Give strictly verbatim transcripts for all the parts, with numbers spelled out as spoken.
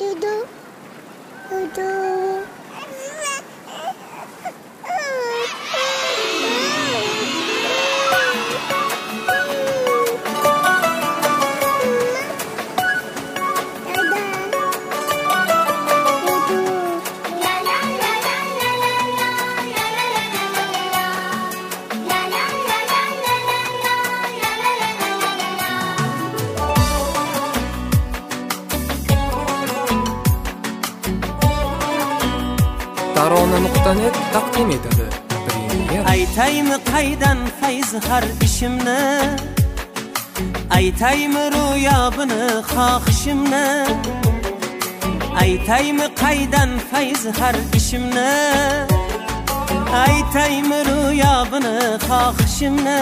Dudu. Dudu. Tarona nuqta net taqdim etadi. Aytaymi qaydan fayz har ishimni, aytaymi ro'yobini xohishimni, aytaymi qaydan fayz har ishimni, aytaymi ro'yobini xohishimni,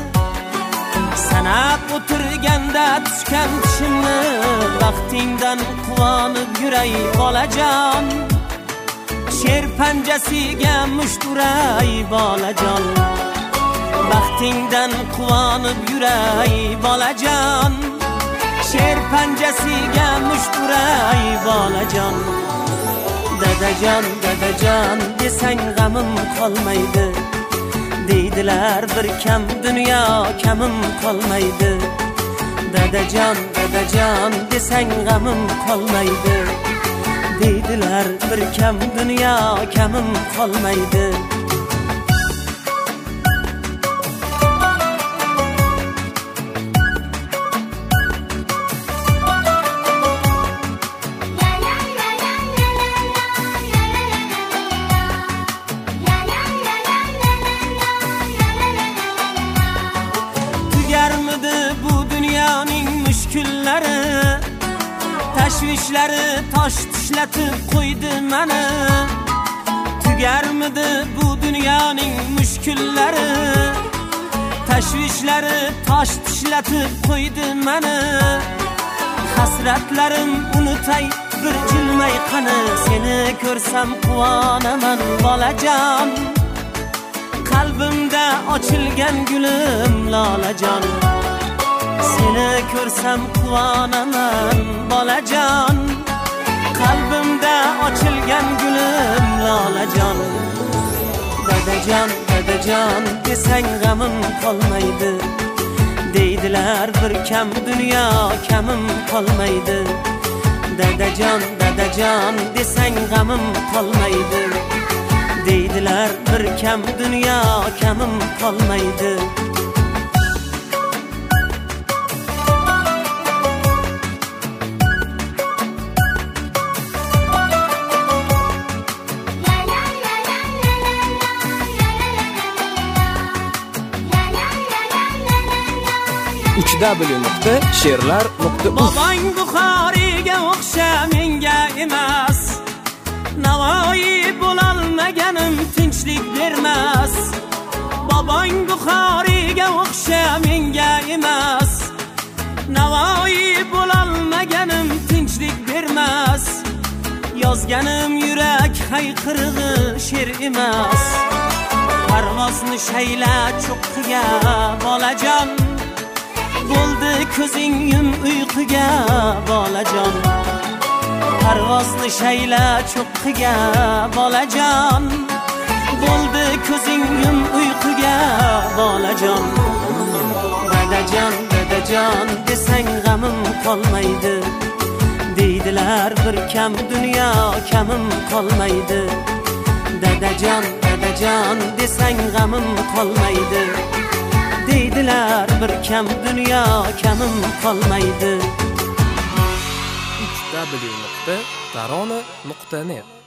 sanab o'tirganda tushgan tushimni, vaqtingdan quvonib yuray bolajon, sher panjasiga mushturay bolajon, vaqtingdan quvonib yuray bolajon, sher panjasiga mushturay bolajon. Dadajon, dadajon desang g'amim qolmaydi, deydilar bir kam dunyo kamim qolmaydi. Dadajon, dadajon desang g'amim qolmaydi, deydilar bir kam dunyo kamim qolmaydi. Tugarmidi bu dunyoning mushkullari, tashvishlari tosh tishlatib qo'ydi meni. Tugarmidi bu dunyoning mushkullari, tashvishlari tosh tishlatib qo'ydi meni. Hasratlarim unutay bir jilmay qani, seni ko'rsam quvonaman bolajon, qalbimda ochilgan gulim lolajon. Seni ko'rsam quvonaman bolajon, qalbimda ochilgan gulim lolajon. Dadajon, dadajon desang g'amim qolmaydi, deydilar bir kam dunyo kamim qolmaydi. Dadajon, dadajon desang g'amim qolmaydi, deydilar bir kam dunyo kamim qolmaydi. uch w nuqta she'rlar nuqta uz. Bobong Buxoriga o'xsha menga emas, Navoiy bo'lolmaganim tinchlik bermas. Bobong Buxoriga o'xsha menga emas, Navoiy bo'lolmaganim tinchlik bermas. Yozganim yurak hayqirig'i she'r emas, parvozni shayla cho'qqiga bolajon, bo'ldi ko'zing yum uyquga bolajon. Parvozni shayla cho'qqiga bolajon, bo'ldi ko'zing yum uyquga bolajon. Dadajon, dadajon desang g'amim qolmaydi, deydilar bir kam dunyo kamim qolmaydi. Dadajon, dadajon desang g'amim qolmaydi, deydilar bir kam dunyo kamim qolmaydi. uch w nuqta tarona nuqta net